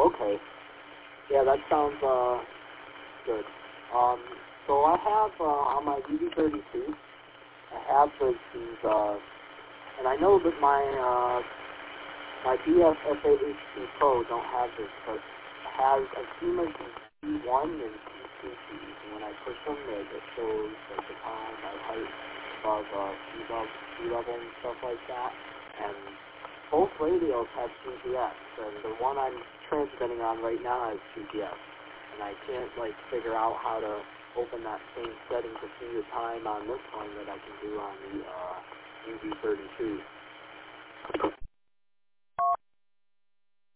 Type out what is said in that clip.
Oh, okay. Yeah, that sounds good. So I have on my UV32, I have these, and I know that my BFFAHC Pro don't have this, but has a Siemens C1 and C2 keys, and when I push them, it shows like the time, my height above sea level and stuff like that. And both radios have GPS, and the one I'm transmitting on right now has GPS, and I can't like figure out how to open that same setting to see the time on this one that I can do on the UV32.